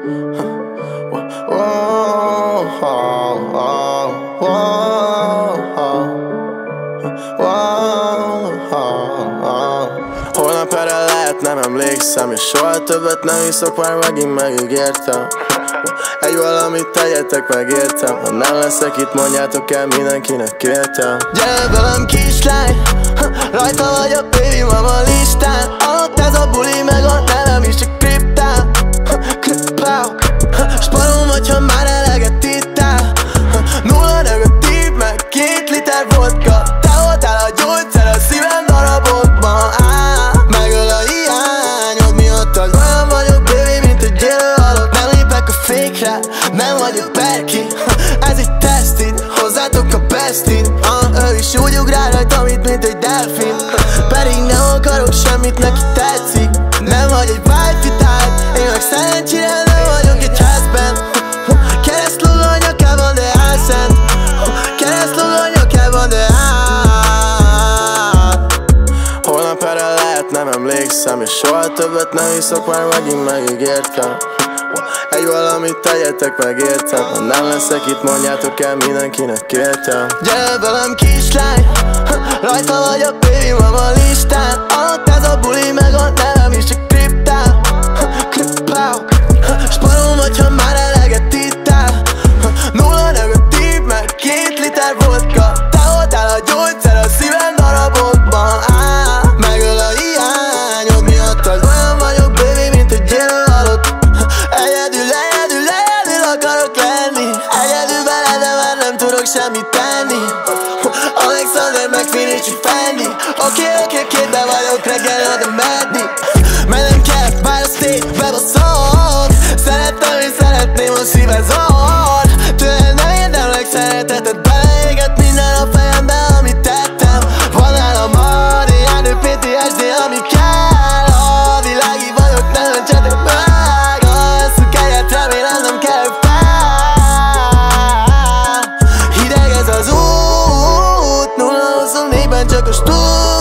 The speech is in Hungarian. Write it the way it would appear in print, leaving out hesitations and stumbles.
Holnap erre lehet nem emlékszem, és soha többet nem iszok, már megint megígértem. Egy valamit tegyetek meg értem, ha nem leszek itt, mondjátok el mindenkinek, kértem. Gyere velem kislány, rajta vagy a baby mama listán. Alatt ez a buli, meg a nevem is csak kriptál. Sparom vagy, ha már eleget ittál. Nulla negatív, meg 2 liter vodka. Te voltál a gyógyszer a szívem darabokban. Megöl a hiányod miattad. Olyan vagyok baby, mint egy élő halott. Nem lépek a fékre, nem vagyok perki. Ez egy teszt itt, hozzátok a bestit. Ő is úgy ugrál rajta, mint egy delfin. Pedig nem akarok semmit, neki tetszik. Nem vagy egy wifi type, én meg szerencsére nem vagyok egy házben. Keresztlóg a nyakában, de álszent. Keresztlóg a nyakában, de Holnap erre lehet nem emlékszem, és soha többet nem iszok, már megint megígértem. Egy valamit tegyetek meg értem, ha nem leszek itt, mondjátok el mindenkinek, kértem. Gyere velem kislány, rajta vagy a baby mama listán. Alatt ez a buli, meg a nevem is csak kriptál. Sparom vagy, ha már eleget ittál. Nulla negatív, meg 2 liter vodka. Te voltál a gyógyszer a szívem darabokban. Megöl a hiányod miattad. Olyan vagyok baby, mint egy élő halott. Egyedül akarok lenni. Egyedül veled, de már nem tudok semmit tenni. Alexander meg Finicsi Fendi. Oké, képben vagyok reggel, de meddig. Mert nem kell, bár a stage bebaszol. Szerettem és szeretném, a szíve zavar. Tőled nem érdemlek szeretetet, beleéget minden a fejembe, amit tettem. Van nálam ADHD, PTSD, ami kell. A világi vagyok, ne mentsetek meg. Ha eszünk egyet, remélem nem kell fel. Hideg ez az út, 0-24-ben csak a stúd.